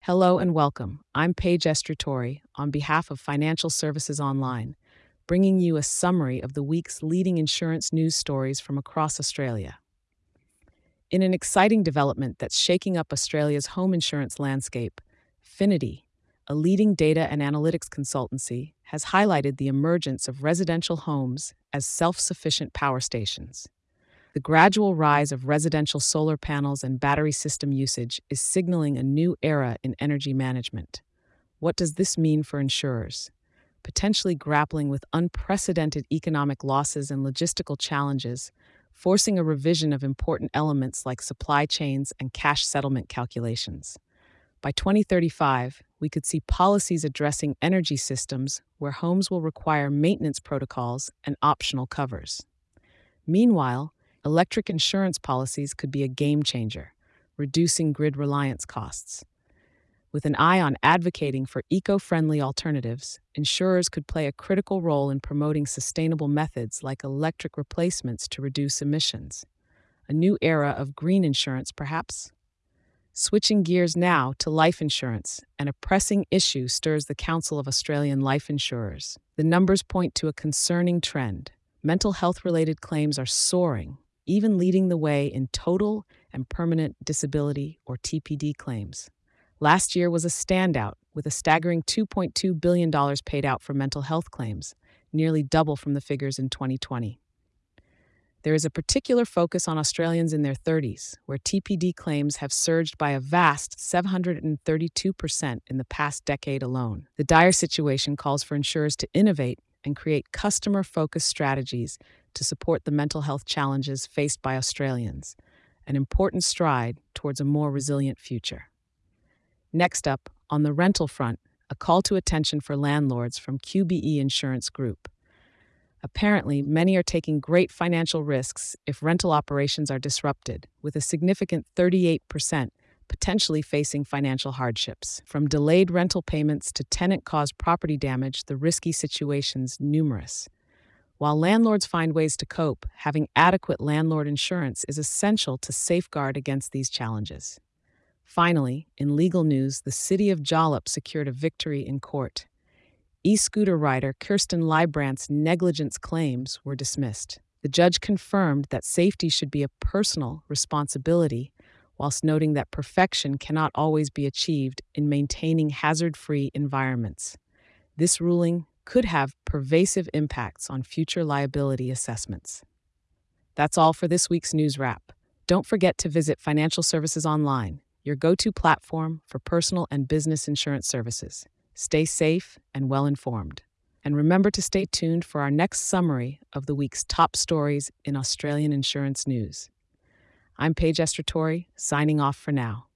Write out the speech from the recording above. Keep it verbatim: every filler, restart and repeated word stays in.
Hello and welcome. I'm Paige Estratori on behalf of Financial Services Online, bringing you a summary of the week's leading insurance news stories from across Australia. In an exciting development that's shaking up Australia's home insurance landscape, Finity, a leading data and analytics consultancy, has highlighted the emergence of residential homes as self-sufficient power stations. The gradual rise of residential solar panels and battery system usage is signaling a new era in energy management. What does this mean for insurers? Potentially grappling with unprecedented economic losses and logistical challenges, forcing a revision of important elements like supply chains and cash settlement calculations. By twenty thirty-five, we could see policies addressing energy systems where homes will require maintenance protocols and optional covers. Meanwhile, electric insurance policies could be a game changer, reducing grid reliance costs. With an eye on advocating for eco-friendly alternatives, insurers could play a critical role in promoting sustainable methods like electric replacements to reduce emissions. A new era of green insurance, perhaps? Switching gears now to life insurance, and a pressing issue stirs the Council of Australian Life Insurers. The numbers point to a concerning trend. Mental health-related claims are soaring, even leading the way in total and permanent disability or T P D claims. Last year was a standout, with a staggering two point two billion dollars paid out for mental health claims, nearly double from the figures in twenty twenty. There is a particular focus on Australians in their thirties, where T P D claims have surged by a vast seven hundred thirty-two percent in the past decade alone. The dire situation calls for insurers to innovate and create customer-focused strategies to support the mental health challenges faced by Australians, an important stride towards a more resilient future. Next up, on the rental front, a call to attention for landlords from Q B E Insurance Group. Apparently, many are taking great financial risks if rental operations are disrupted, with a significant thirty-eight percent potentially facing financial hardships. From delayed rental payments to tenant-caused property damage, the risky situation's numerous. While landlords find ways to cope, having adequate landlord insurance is essential to safeguard against these challenges. Finally, in legal news, the city of Jollop secured a victory in court. E-scooter rider Kirsten Leibrandt's negligence claims were dismissed. The judge confirmed that safety should be a personal responsibility, whilst noting that perfection cannot always be achieved in maintaining hazard-free environments. This ruling could have pervasive impacts on future liability assessments. That's all for this week's news wrap. Don't forget to visit Financial Services Online, your go-to platform for personal and business insurance services. Stay safe and well-informed. And remember to stay tuned for our next summary of the week's top stories in Australian insurance news. I'm Paige Estratori, signing off for now.